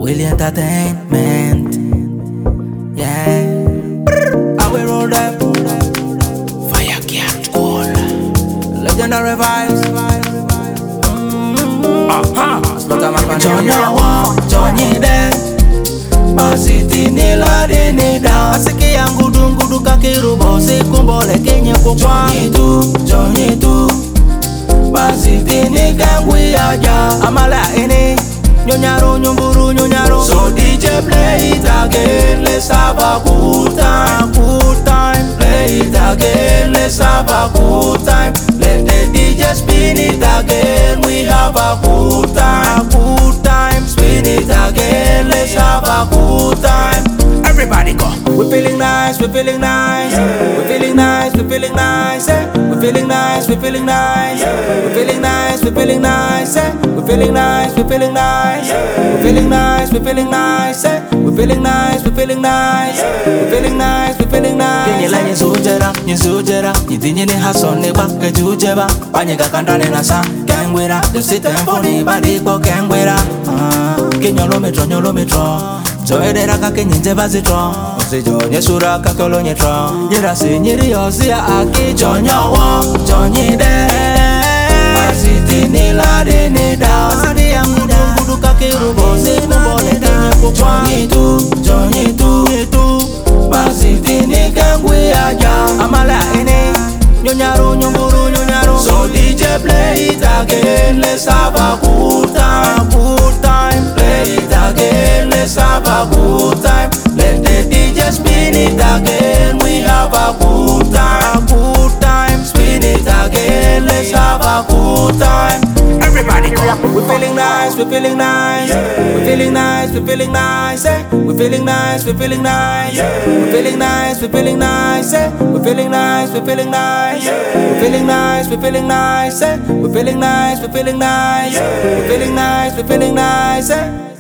Willie Entertainment. Yeah. I will roll them. Fire can't cool. Legendary vibes. Johnny there. Basiti nila deni da. Asiki yangu dungu kakiru bosi kumbole kenye kukwa. Johnny tu. Basiti ni kangwi aja. Amala ini. Nyonyaro nyumburu nyonyaro. So DJ play it again. Let's have a good time. Good time. Play it again. Let's have a good time. Let the DJ spin it again. We have a good time. Good time. Spin it again. Let's have a good time. Everybody go. We're feeling nice. We're feeling nice. We're feeling nice. We're feeling nice. We're feeling nice. We're feeling nice. We're feeling nice. We're feeling nice. We're feeling nice. We're feeling nice. We're feeling nice. We're feeling nice. We're feeling nice. We're feeling nice. We're feeling nice. We're feeling nice. Kenyela nyesujera, nyidinye ni hasone ba kejujeba, panyega kandane na sa kengwera, just sit and funny body ko kengwera. Kenyolo metro. Joedera ka kenyenje bazitro. Osejo nyesura ka kolo nyetro. Yera se nyiri ozia aki jonyowo, jonyide. Basiti nila deni da. Asadi yangu dungu kakiru bosi kumbole kenye kukwa. Johnny tu. Basiti ni kangwi aja. Amala ini. Nyonyaro nyumburu nyonyaro. So DJ play it again. Let's have a good time. Good time. Play it again. Let's have a good time. Let the DJ spin it again. We have a good time. Good time. Spin it again. Let's have a good time. Everybody go. We're feeling nice. We're feeling nice. We're feeling nice. We're feeling nice. We're feeling nice. We're feeling nice. We're feeling nice. We're feeling nice. We're feeling nice. We're feeling nice. We're feeling nice. We're feeling nice. We're feeling nice. We're feeling nice. We're feeling nice. We're feeling nice.